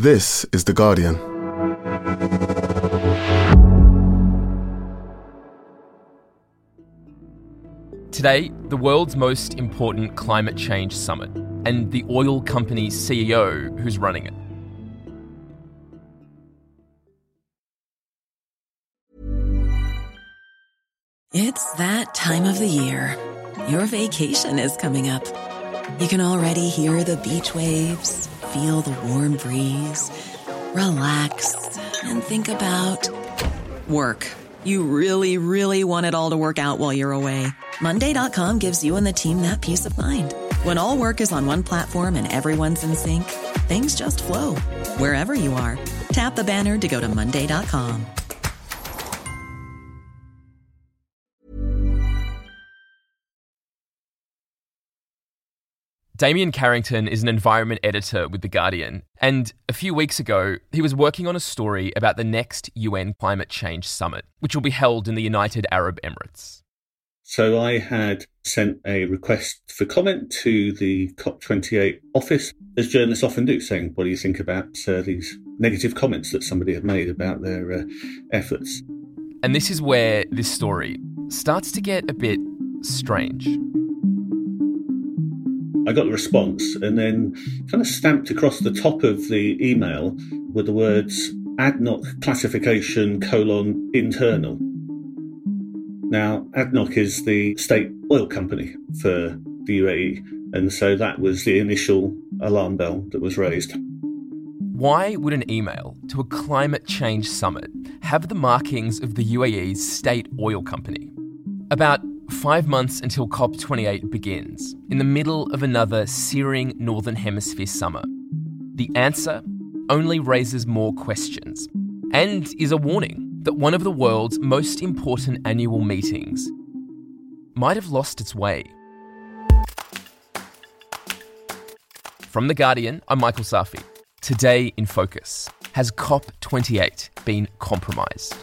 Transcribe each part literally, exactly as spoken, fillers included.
This is The Guardian. Today, the world's most important climate change summit, and the oil company's C E O who's running it. It's that time of the year. Your vacation is coming up. You can already hear the beach waves, feel the warm breeze, relax, and think about work. You really, really want it all to work out while you're away. Monday dot com gives you and the team that peace of mind. When all work is on one platform and everyone's in sync, things just flow. Wherever you are, tap the banner to go to Monday dot com. Damien Carrington is an environment editor with The Guardian, and a few weeks ago, he was working on a story about the next U N Climate Change Summit, which will be held in the United Arab Emirates. So I had sent a request for comment to the COP twenty-eight office, as journalists often do, saying, what do you think about uh, these negative comments that somebody had made about their uh, efforts? And this is where this story starts to get a bit strange. I got the response, and then kind of stamped across the top of the email were the words A D N O C classification colon internal. Now, A D N O C is the state oil company for the U A E, and so that was the initial alarm bell that was raised. Why would an email to a climate change summit have the markings of the U A E's state oil company? About five months until COP twenty-eight begins, in the middle of another searing Northern Hemisphere summer. The answer only raises more questions, and is a warning that one of the world's most important annual meetings might have lost its way. From The Guardian, I'm Michael Safi. Today in Focus, has COP twenty-eight been compromised?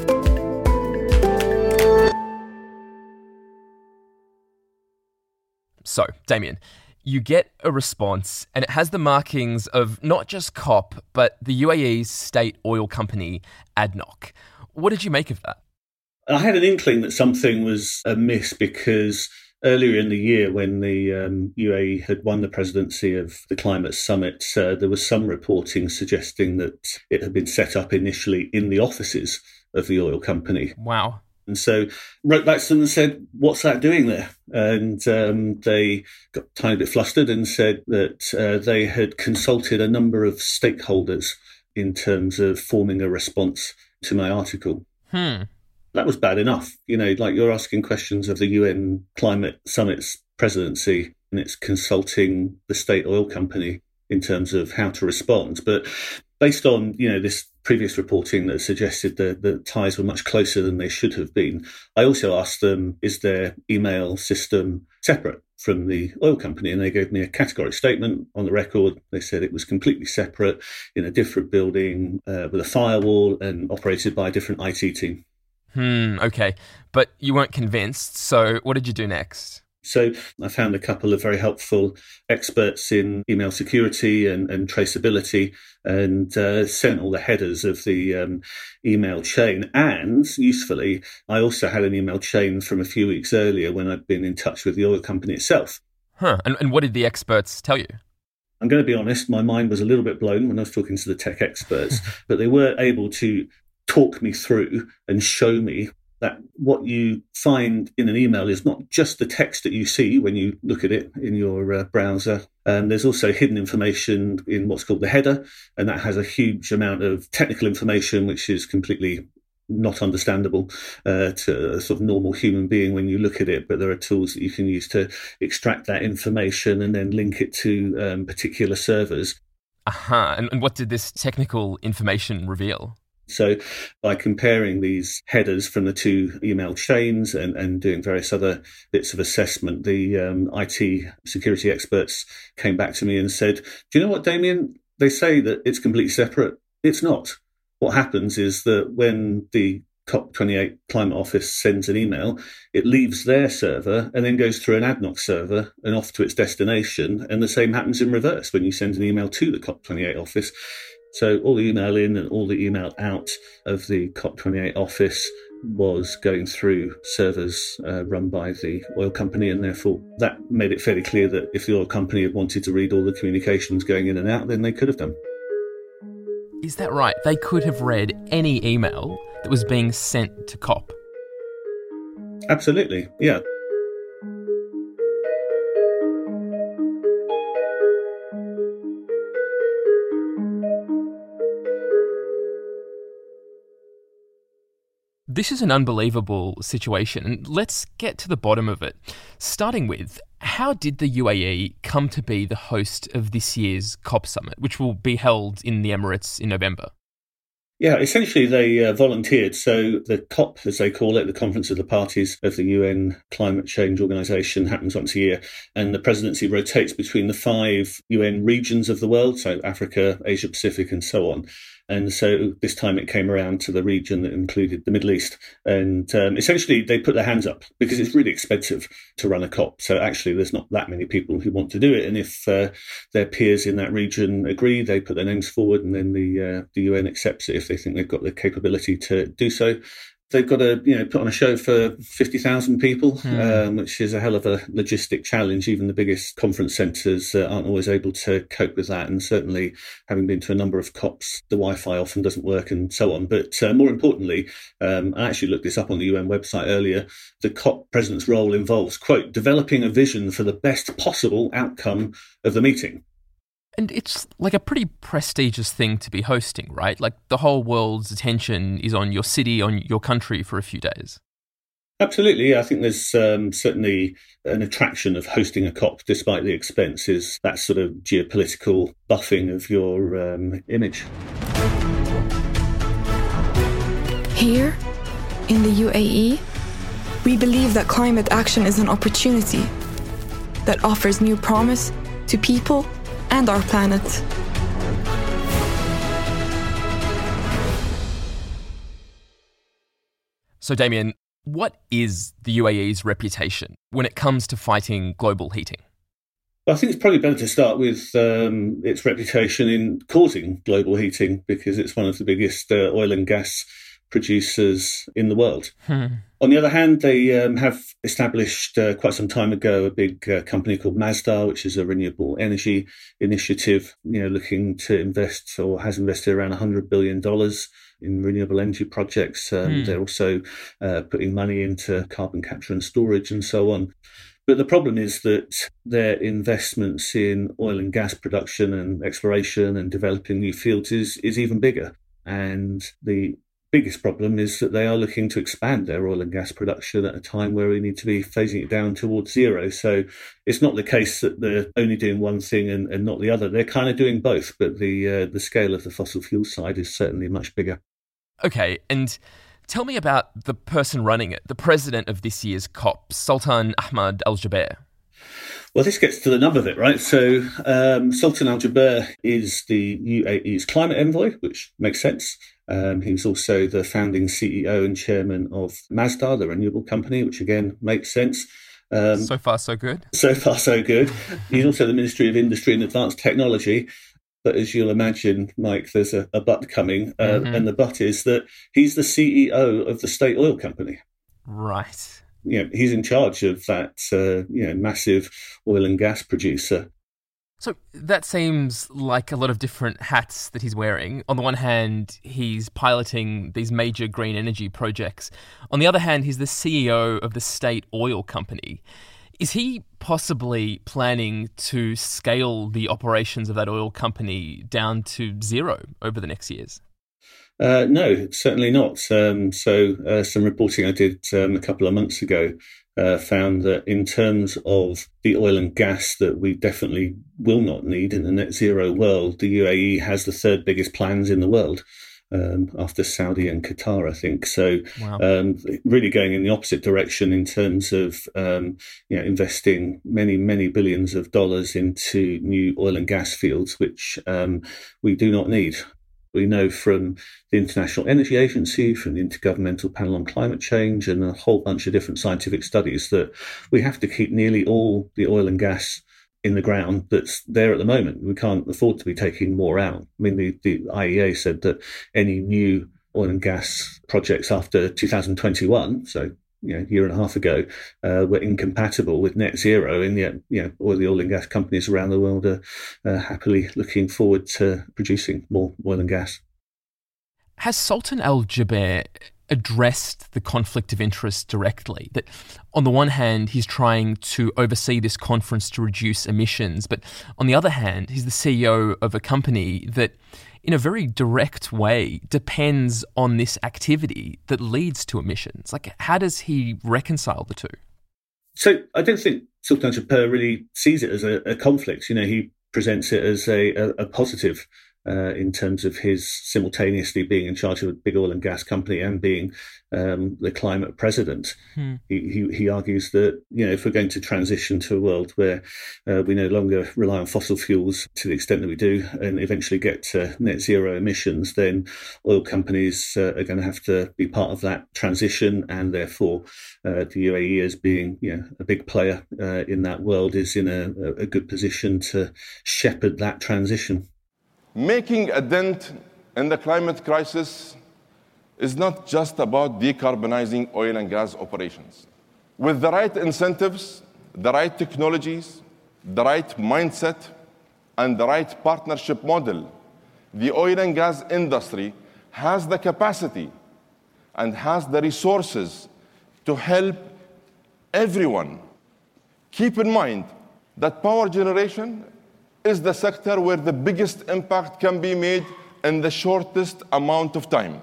So, Damien, you get a response and it has the markings of not just COP, but the U A E's state oil company, A D N O C. What did you make of that? I had an inkling that something was amiss because earlier in the year, when the um, U A E had won the presidency of the climate summit, uh, there was some reporting suggesting that it had been set up initially in the offices of the oil company. Wow. And so wrote back to them and said, what's that doing there? And um, they got a tiny bit flustered and said that uh, they had consulted a number of stakeholders in terms of forming a response to my article. Hmm. That was bad enough. You know, like you're asking questions of the U N Climate Summit's presidency and it's consulting the state oil company in terms of how to respond. But based on, you know, this previous reporting that suggested that the ties were much closer than they should have been, I also asked them, is their email system separate from the oil company? And they gave me a categoric statement on the record. They said it was completely separate in a different building uh, with a firewall and operated by a different I T team. Hmm, okay. But you weren't convinced, so what did you do next? So I found a couple of very helpful experts in email security and, and traceability and uh, sent all the headers of the um, email chain. And usefully, I also had an email chain from a few weeks earlier when I'd been in touch with the oil company itself. Huh. And, and what did the experts tell you? I'm going to be honest, my mind was a little bit blown when I was talking to the tech experts, but they were able to talk me through and show me that what you find in an email is not just the text that you see when you look at it in your uh, browser. Um, there's also hidden information in what's called the header, and that has a huge amount of technical information which is completely not understandable uh, to a sort of normal human being when you look at it. But there are tools that you can use to extract that information and then link it to um, particular servers. Aha. Uh-huh. And, and what did this technical information reveal? So by comparing these headers from the two email chains and, and doing various other bits of assessment, the um, I T security experts came back to me and said, do you know what, Damien? They say that it's completely separate. It's not. What happens is that when the COP twenty-eight Climate Office sends an email, it leaves their server and then goes through an A D N O C server and off to its destination. And the same happens in reverse when you send an email to the COP twenty-eight office. So all the email in and all the email out of the COP twenty-eight office was going through servers uh, run by the oil company, and therefore that made it fairly clear that if the oil company had wanted to read all the communications going in and out, then they could have done. Is that right? They could have read any email that was being sent to COP? Absolutely, yeah. This is an unbelievable situation, and let's get to the bottom of it. Starting with, how did the U A E come to be the host of this year's COP summit, which will be held in the Emirates in November? Yeah, essentially they uh, volunteered. So the COP, as they call it, the Conference of the Parties of the U N Climate Change Organization, happens once a year. And the presidency rotates between the five U N regions of the world, so Africa, Asia Pacific, and so on. And so this time it came around to the region that included the Middle East. And um, essentially they put their hands up because it's really expensive to run a COP. So actually there's not that many people who want to do it. And if uh, their peers in that region agree, they put their names forward, and then the uh, the U N accepts it if they think they've got the capability to do so. They've got to, you know, put on a show for fifty thousand people, mm. um, which is a hell of a logistic challenge. Even the biggest conference centres uh, aren't always able to cope with that. And certainly, having been to a number of COPs, the Wi-Fi often doesn't work and so on. But uh, more importantly, um, I actually looked this up on the U N website earlier. The COP president's role involves, quote, developing a vision for the best possible outcome of the meeting. And it's like a pretty prestigious thing to be hosting, right? Like the whole world's attention is on your city, on your country for a few days. Absolutely. Yeah. I think there's um, certainly an attraction of hosting a COP, despite the expenses, that sort of geopolitical buffing of your um, image. Here, in the U A E, we believe that climate action is an opportunity that offers new promise to people and our planet. So, Damien, what is the U A E's reputation when it comes to fighting global heating? Well, I think it's probably better to start with um, its reputation in causing global heating, because it's one of the biggest uh, oil and gas producers in the world. Hmm. On the other hand, they um, have established uh, quite some time ago a big uh, company called Masdar, which is a renewable energy initiative, you know, looking to invest, or has invested, around one hundred billion dollars in renewable energy projects. Um, hmm. They're also uh, putting money into carbon capture and storage and so on. But the problem is that their investments in oil and gas production and exploration and developing new fields is, is even bigger. And the biggest problem is that they are looking to expand their oil and gas production at a time where we need to be phasing it down towards zero. So it's not the case that they're only doing one thing and, and not the other. They're kind of doing both, but the uh, the scale of the fossil fuel side is certainly much bigger. Okay, and tell me about the person running it, the president of this year's COP, Sultan Ahmad Al Jaber. Well, this gets to the nub of it, right? So um, Sultan Al Jaber is the U A E's climate envoy, which makes sense. Um, he was also the founding C E O and chairman of Masdar, the renewable company, which again makes sense. Um, so far, so good. So far, so good. He's also the Ministry of Industry and Advanced Technology. But as you'll imagine, Mike, there's a, a but coming. Uh, mm-hmm. And the but is that he's the C E O of the state oil company. Right. You know, he's in charge of that uh, you know, massive oil and gas producer. So that seems like a lot of different hats that he's wearing. On the one hand, he's piloting these major green energy projects. On the other hand, he's the C E O of the state oil company. Is he possibly planning to scale the operations of that oil company down to zero over the next years? Uh, no, certainly not. Um, so uh, some reporting I did um, a couple of months ago uh, found that in terms of the oil and gas that we definitely will not need in the net zero world, the U A E has the third biggest plans in the world. Um, after Saudi and Qatar, I think. So wow. um, really going in the opposite direction in terms of um, you know, investing many, many billions of dollars into new oil and gas fields, which um, we do not need. We know from the International Energy Agency, from the Intergovernmental Panel on Climate Change, and a whole bunch of different scientific studies that we have to keep nearly all the oil and gas in the ground that's there at the moment. We can't afford to be taking more out. I mean, the, the I E A said that any new oil and gas projects after two thousand twenty-one, so you know, a year and a half ago, uh, were incompatible with net zero, and yet, you know, all the oil and gas companies around the world are uh, happily looking forward to producing more oil and gas. Has Sultan Al Jaber addressed the conflict of interest directly? That on the one hand, he's trying to oversee this conference to reduce emissions, but on the other hand, he's the C E O of a company that, in a very direct way, depends on this activity that leads to emissions. Like, how does he reconcile the two? So I don't think Sultan Al Jaber really sees it as a, a conflict. You know, he presents it as a, a, a positive uh, in terms of his simultaneously being in charge of a big oil and gas company and being um, the climate president. Hmm. He, he he argues that, you know, if we're going to transition to a world where uh, we no longer rely on fossil fuels to the extent that we do and eventually get to net zero emissions, then oil companies uh, are going to have to be part of that transition, and therefore uh, the U A E, as being, you know, a big player uh, in that world, is in a, a good position to shepherd that transition. Making a dent in the climate crisis is not just about decarbonizing oil and gas operations. With the right incentives, the right technologies, the right mindset, and the right partnership model, the oil and gas industry has the capacity and has the resources to help everyone. Keep in mind that power generation is the sector where the biggest impact can be made in the shortest amount of time.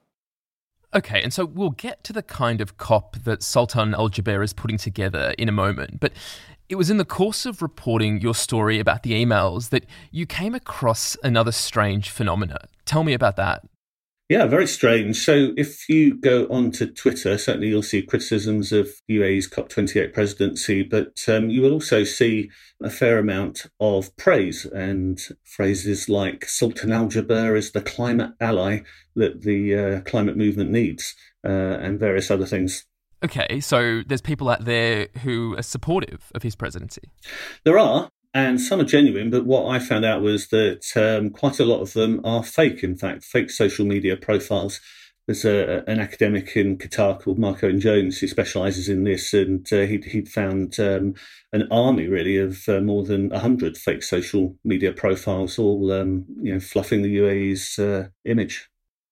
Okay, and so we'll get to the kind of COP that Sultan Al Jaber is putting together in a moment, but it was in the course of reporting your story about the emails that you came across another strange phenomena. Tell me about that. Yeah, very strange. So if you go onto Twitter, certainly you'll see criticisms of U A E's COP twenty-eight presidency, but um, you will also see a fair amount of praise and phrases like Sultan Al Jaber is the climate ally that the uh, climate movement needs, uh, and various other things. Okay, so there's people out there who are supportive of his presidency. There are. And some are genuine, but what I found out was that um, quite a lot of them are fake, in fact, fake social media profiles. There's a, an academic in Qatar called Mark Owen Jones who specialises in this, and uh, he'd, he'd found um, an army, really, of uh, more than one hundred fake social media profiles, all um, you know, fluffing the U A E's uh, image.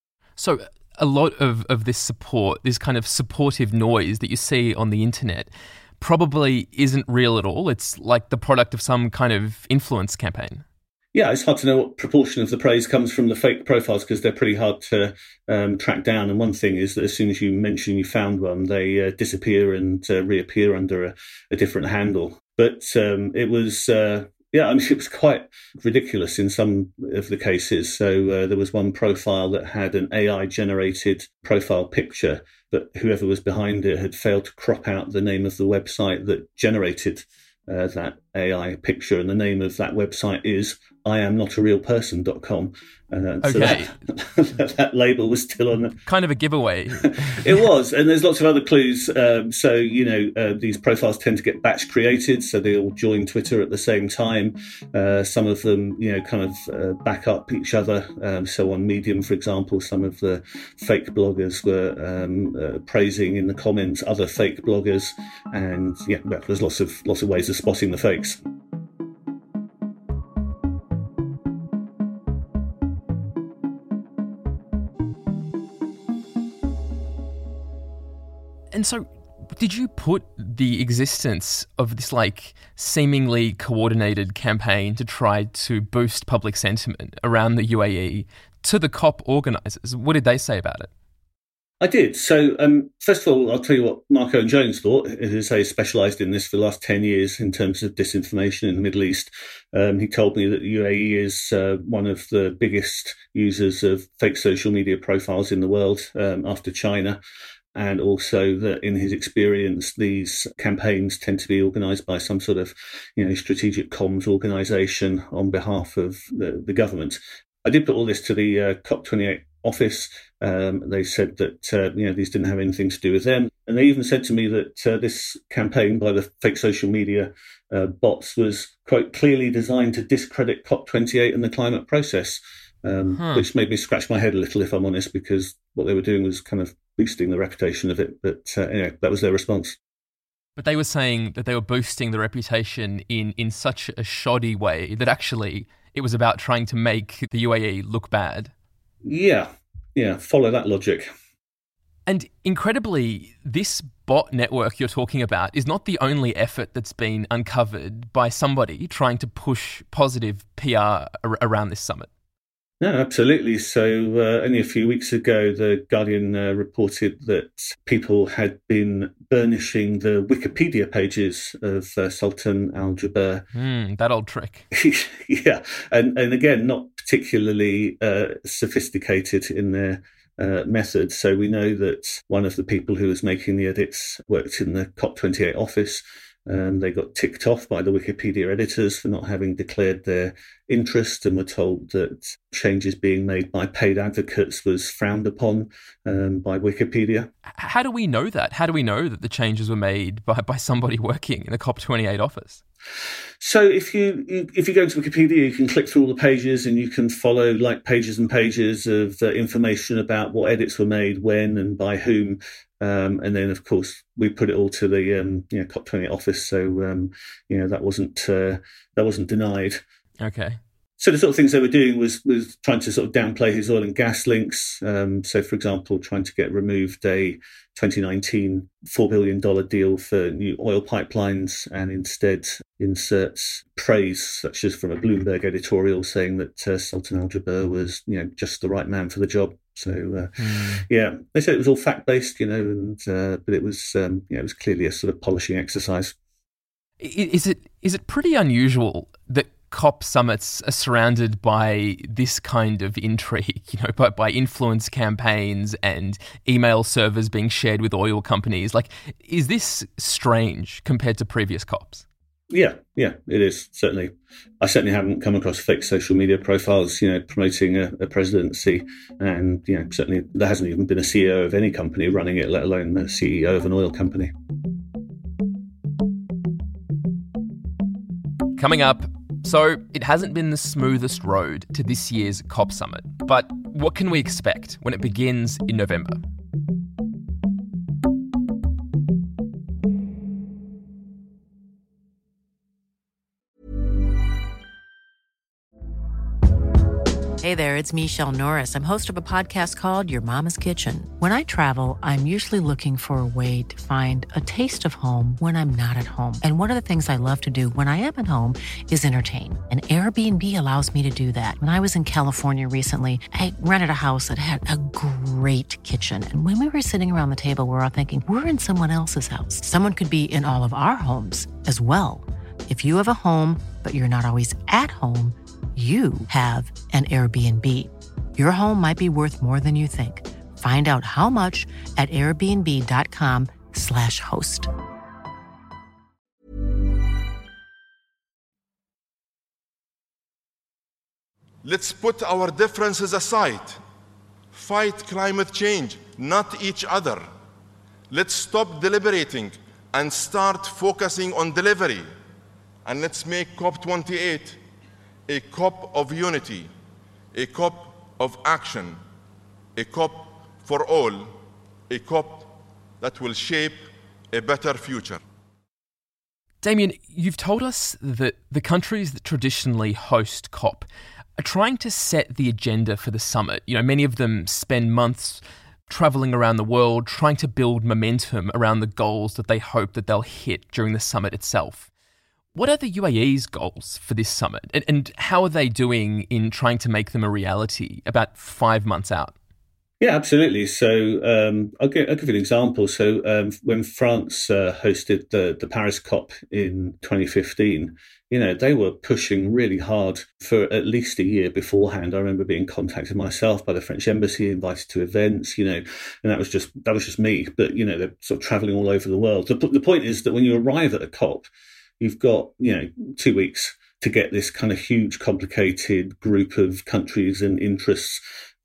So a lot of, of this support, this kind of supportive noise that you see on the internet, probably isn't real at all. It's like the product of some kind of influence campaign. Yeah, it's hard to know what proportion of the praise comes from the fake profiles because they're pretty hard to um, track down. And one thing is that as soon as you mention you found one, they uh, disappear and uh, reappear under a, a different handle. But um, it was, uh, yeah, I mean, it was quite ridiculous in some of the cases. So uh, there was one profile that had an A I-generated profile picture, but whoever was behind it had failed to crop out the name of the website that generated uh, that A I picture. And the name of that website is I am not a real person dot com. Uh, okay. So that, that label was still on. The... Kind of a giveaway. It was. And there's lots of other clues. Um, so, you know, uh, these profiles tend to get batch created. So they all join Twitter at the same time. Uh, some of them, you know, kind of uh, back up each other. Um, so on Medium, for example, some of the fake bloggers were um, uh, praising in the comments other fake bloggers. And yeah, well, there's lots of lots of ways of spotting the fakes. And so, did you put the existence of this, like, seemingly coordinated campaign to try to boost public sentiment around the U A E to the COP organisers? What did they say about it? I did. So, um, first of all, I'll tell you what Mark Owen Jones thought. As I say, specialised in this for the last ten years in terms of disinformation in the Middle East. Um, he told me that the U A E is uh, one of the biggest users of fake social media profiles in the world um, after China. And also that in his experience, these campaigns tend to be organised by some sort of, you know, strategic comms organisation on behalf of the, the government. I did put all this to the uh, COP twenty-eight office. Um, they said that uh, you know these didn't have anything to do with them, and they even said to me that uh, this campaign by the fake social media uh, bots was quite clearly designed to discredit COP twenty-eight and the climate process, um, huh. which made me scratch my head a little, if I'm honest, because what they were doing was kind of boosting the reputation of it. But uh, anyway, that was their response. But they were saying that they were boosting the reputation in, in such a shoddy way that actually it was about trying to make the U A E look bad. Yeah, yeah, follow that logic. And incredibly, this bot network you're talking about is not the only effort that's been uncovered by somebody trying to push positive P R ar- around this summit. No, absolutely. So uh, only a few weeks ago, The Guardian uh, reported that people had been burnishing the Wikipedia pages of uh, Sultan Al-Jaber. Mm, that old trick. yeah. And, and again, not particularly uh, sophisticated in their uh, methods. So we know that one of the people who was making the edits worked in the COP twenty-eight office. Um, they got ticked off by the Wikipedia editors for not having declared their interest and were told that changes being made by paid advocates was frowned upon um, by Wikipedia. How do we know that? How do we know that the changes were made by, by somebody working in the COP twenty-eight office? So if you if you go into Wikipedia, you can click through all the pages and you can follow like pages and pages of uh, information about what edits were made, when and by whom. Um, and then, of course, we put it all to the um, you know, COP twenty-eight office, so um, you know that wasn't uh, that wasn't denied. Okay. So the sort of things they were doing was was trying to sort of downplay his oil and gas links. Um, so, for example, trying to get removed a twenty nineteen four billion dollars deal for new oil pipelines, and instead inserts praise, such as from a Bloomberg editorial saying that uh, Sultan Al-Jaber was, you know, just the right man for the job. So, uh, mm. yeah, they said it was all fact-based, you know, and uh, but it was, um, you know, it was clearly a sort of polishing exercise. Is it is it pretty unusual that COP summits are surrounded by this kind of intrigue, you know, by, by influence campaigns and email servers being shared with oil companies? Like, is this strange compared to previous COPs? Yeah, yeah, it is, certainly. I certainly haven't come across fake social media profiles, you know, promoting a, a presidency. And, you know, certainly there hasn't even been a C E O of any company running it, let alone the C E O of an oil company. Coming up, so it hasn't been the smoothest road to this year's COP summit. But what can we expect when it begins in November? Hey there, it's Michelle Norris. I'm host of a podcast called Your Mama's Kitchen. When I travel, I'm usually looking for a way to find a taste of home when I'm not at home. And one of the things I love to do when I am at home is entertain. And Airbnb allows me to do that. When I was in California recently, I rented a house that had a great kitchen. And when we were sitting around the table, we were all thinking, we're in someone else's house. Someone could be in all of our homes as well. If you have a home, but you're not always at home, you have an Airbnb. Your home might be worth more than you think. Find out how much at airbnb.com slash host. Let's put our differences aside. Fight climate change, not each other. Let's stop deliberating and start focusing on delivery. And let's make COP twenty-eight a COP of unity, a COP of action, a COP for all, a COP that will shape a better future. Damien, you've told us that the countries that traditionally host COP are trying to set the agenda for the summit. You know, many of them spend months travelling around the world, trying to build momentum around the goals that they hope that they'll hit during the summit itself. What are the U A E's goals for this summit, and, and how are they doing in trying to make them a reality about five months out? Yeah, absolutely. So um, I'll, give, I'll give you an example. So um, when France uh, hosted the, the Paris COP in twenty fifteen, you know, they were pushing really hard for at least a year beforehand. I remember being contacted myself by the French embassy, invited to events, you know, and that was just that was just me. But, you know, they're sort of traveling all over the world. The, the point is that when you arrive at a COP, you've got, you know, two weeks to get this kind of huge, complicated group of countries and interests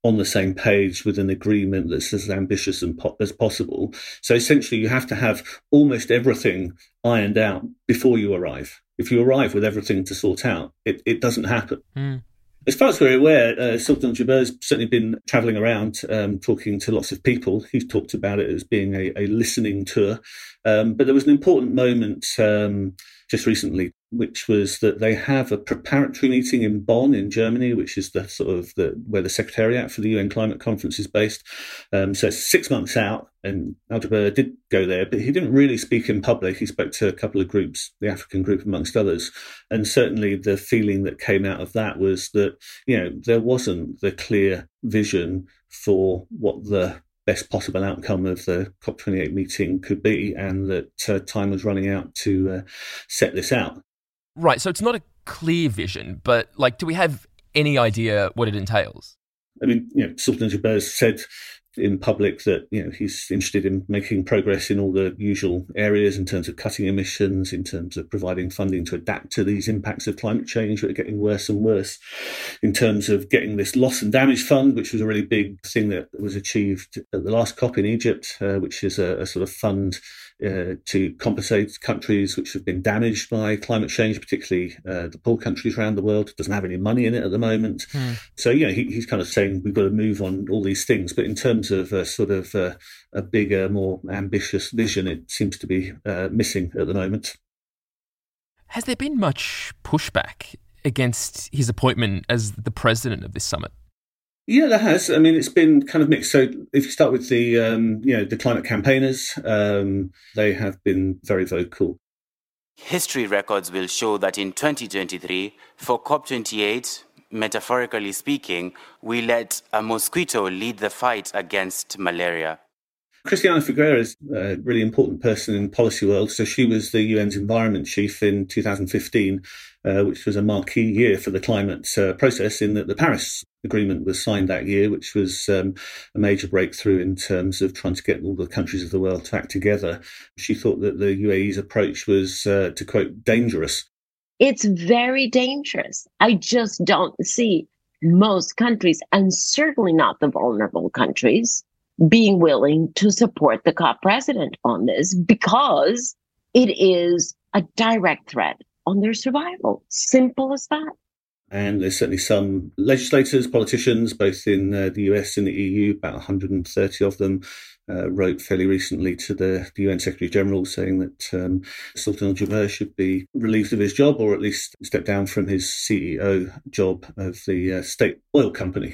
on the same page with an agreement that's as ambitious as possible. So essentially, you have to have almost everything ironed out before you arrive. If you arrive with everything to sort out, it, it doesn't happen. Mm. As far as we're aware, uh, Sultan Al-Jaber has certainly been travelling around, um, talking to lots of people. He's talked about it as being a, a listening tour. Um, but there was an important moment um, just recently, which was that they have a preparatory meeting in Bonn in Germany, which is the sort of the where the Secretariat for the U N Climate Conference is based. Um, so it's six months out, and Al-Jaber did go there, but he didn't really speak in public. He spoke to a couple of groups, the African group amongst others. And certainly the feeling that came out of that was that, you know, there wasn't the clear vision for what the best possible outcome of the COP twenty-eight meeting could be, and that uh, time was running out to uh, set this out. Right, so it's not a clear vision, but like, do we have any idea what it entails? I mean, you know, Sultan Al-Jaber said in public that, you know, he's interested in making progress in all the usual areas in terms of cutting emissions, in terms of providing funding to adapt to these impacts of climate change that are getting worse and worse, in terms of getting this loss and damage fund, which was a really big thing that was achieved at the last COP in Egypt, uh, which is a, a sort of fund Uh, to compensate countries which have been damaged by climate change, particularly uh, the poor countries around the world. It doesn't have any money in it at the moment. Mm. So, you know, he, he's kind of saying we've got to move on all these things. But in terms of a sort of uh, a bigger, more ambitious vision, it seems to be uh, missing at the moment. Has there been much pushback against his appointment as the president of this summit? Yeah, there has. I mean, it's been kind of mixed. So if you start with the, um, you know, the climate campaigners, um, they have been very vocal. History records will show that in twenty twenty-three, for COP twenty-eight, metaphorically speaking, we let a mosquito lead the fight against malaria. Christiana Figueira is a really important person in the policy world. So she was the U N's environment chief in two thousand fifteen, uh, which was a marquee year for the climate uh, process, in that the Paris Agreement was signed that year, which was um, a major breakthrough in terms of trying to get all the countries of the world to act together. She thought that the U A E's approach was, uh, to quote, dangerous. It's very dangerous. I just don't see most countries, and certainly not the vulnerable countries, being willing to support the COP president on this, because it is a direct threat on their survival. Simple as that. And there's certainly some legislators, politicians, both in uh, the U S and the E U, about one hundred thirty of them, uh, wrote fairly recently to the, the U N Secretary General saying that um, Sultan Al-Jaber should be relieved of his job, or at least step down from his C E O job of the uh, state oil company.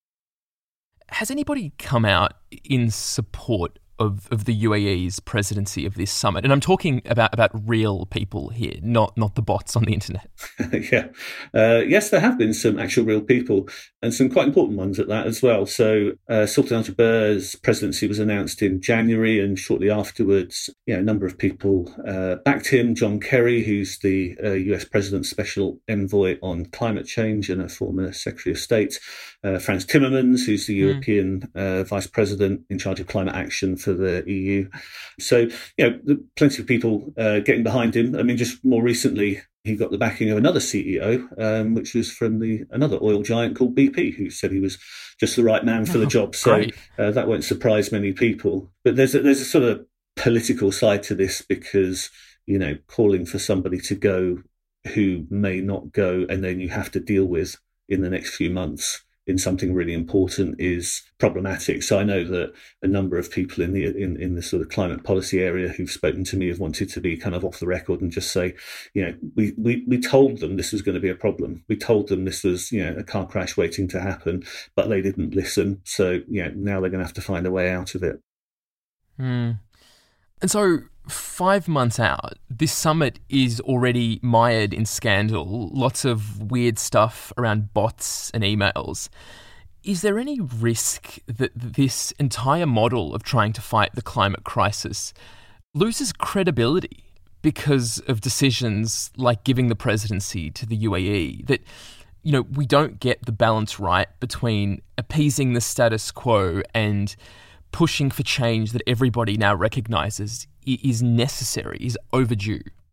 Has anybody come out in support of, of the U A E's presidency of this summit? And I'm talking about, about real people here, not not the bots on the internet. yeah. Uh, yes, there have been some actual real people, and some quite important ones at that as well. So uh, Sultan Al-Jaber's presidency was announced in January, and shortly afterwards, you know, a number of people uh, backed him. John Kerry, who's the uh, U S President's Special Envoy on Climate Change and a former Secretary of State. Uh, Frans Timmermans, who's the mm. European uh, Vice President in charge of climate action for the E U. So, you know, plenty of people uh, getting behind him. I mean, just more recently, he got the backing of another C E O, um, which was from the another oil giant called B P, who said he was just the right man for the job. So uh, that won't surprise many people. But there's a, there's a sort of political side to this, because, you know, calling for somebody to go who may not go, and then you have to deal with in the next few months in something really important, is problematic. So I know that a number of people in the in, in the sort of climate policy area who've spoken to me have wanted to be kind of off the record and just say, you know, we, we, we told them this was going to be a problem. We told them this was, you know, a car crash waiting to happen, but they didn't listen. So, you know, now they're going to have to find a way out of it. Hmm. And so five months out, this summit is already mired in scandal, lots of weird stuff around bots and emails. Is there any risk that this entire model of trying to fight the climate crisis loses credibility because of decisions like giving the presidency to the U A E? That, you know, we don't get the balance right between appeasing the status quo and pushing for change that everybody now recognises is necessary, is overdue?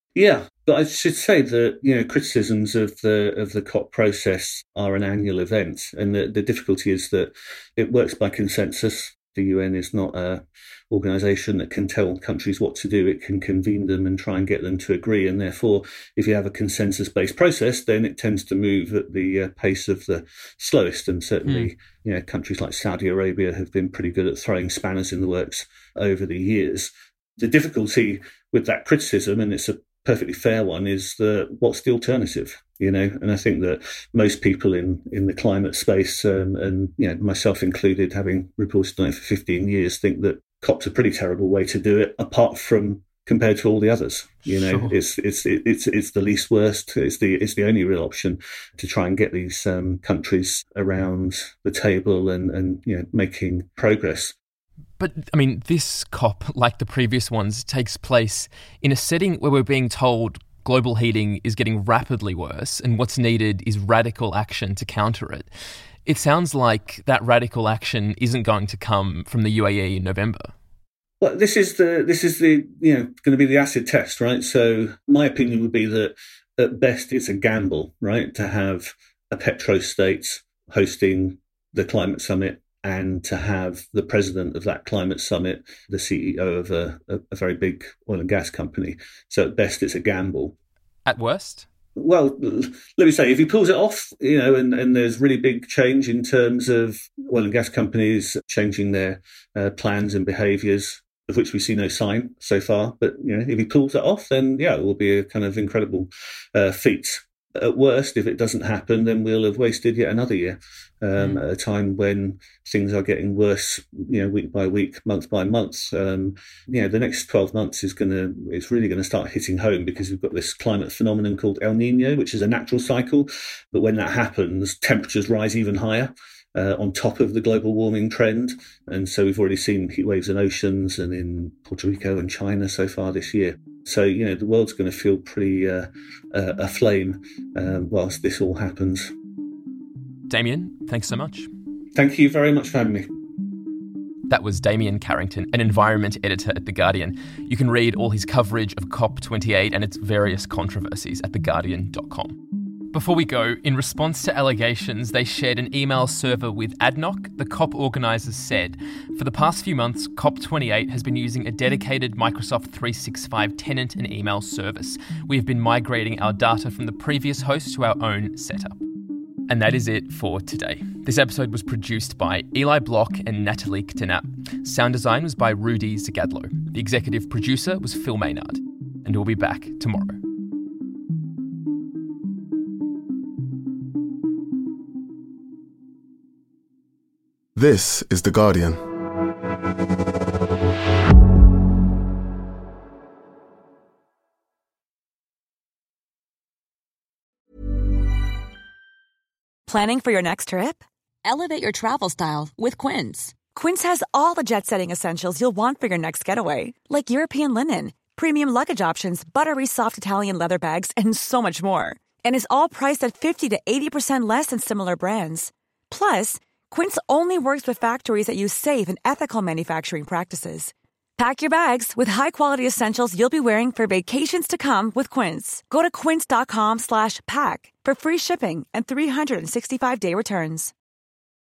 Yeah, but I should say that, you know, criticisms of the of the COP process are an annual event, and the, the difficulty is that it works by consensus. The U N is not a organisation that can tell countries what to do. It can convene them and try and get them to agree, and therefore, if you have a consensus-based process, then it tends to move at the uh, pace of the slowest. And certainly, mm. you know, countries like Saudi Arabia have been pretty good at throwing spanners in the works over the years. The difficulty with that criticism, and it's a perfectly fair one, is the what's the alternative, you know? And I think that most people in, in the climate space, um, and you know, myself included, having reported on it for fifteen years, think that COP's a pretty terrible way to do it, apart from compared to all the others. You know, sure. it's it's it's it's the least worst. It's the it's the only real option to try and get these um, countries around the table and and you know making progress. But, I mean, this COP, like the previous ones, takes place in a setting where we're being told global heating is getting rapidly worse and what's needed is radical action to counter it. It sounds like that radical action isn't going to come from the U A E in November. Well, this is the this is the you know going to be the acid test, right? So my opinion would be that at best it's a gamble, right, to have a petrostate hosting the climate summit, and to have the president of that climate summit, the C E O of a, a, a very big oil and gas company. So at best, it's a gamble. At worst? Well, let me say, if he pulls it off, you know, and, and there's really big change in terms of oil and gas companies changing their uh, plans and behaviours, of which we see no sign so far. But, you know, if he pulls it off, then, yeah, it will be a kind of incredible uh, feat. At worst, if it doesn't happen, then we'll have wasted yet another year um, mm. at a time when things are getting worse, you know, week by week, month by month. Um, you know, the next twelve months is going to, it's really going to start hitting home because we've got this climate phenomenon called El Nino, which is a natural cycle. But when that happens, temperatures rise even higher. Uh, on top of the global warming trend. And so we've already seen heat waves in oceans and in Puerto Rico and China so far this year. So, you know, the world's going to feel pretty uh, uh, aflame uh, whilst this all happens. Damien, thanks so much. Thank you very much for having me. That was Damien Carrington, an environment editor at The Guardian. You can read all his coverage of COP twenty-eight and its various controversies at the guardian dot com. Before we go, in response to allegations, they shared an email server with A D N O C. The COP organisers said, for the past few months, COP twenty-eight has been using a dedicated Microsoft three sixty-five tenant and email service. We have been migrating our data from the previous host to our own setup. And that is it for today. This episode was produced by Eli Block and Natalie Ktenap. Sound design was by Rudy Zagadlo. The executive producer was Phil Maynard. And we'll be back tomorrow. This is The Guardian. Planning for your next trip? Elevate your travel style with Quince. Quince has all the jet-setting essentials you'll want for your next getaway, like European linen, premium luggage options, buttery soft Italian leather bags, and so much more. And is all priced at fifty to eighty percent less than similar brands. Plus, Quince only works with factories that use safe and ethical manufacturing practices. Pack your bags with high-quality essentials you'll be wearing for vacations to come with Quince. Go to quince dot com slash pack for free shipping and three sixty-five day returns.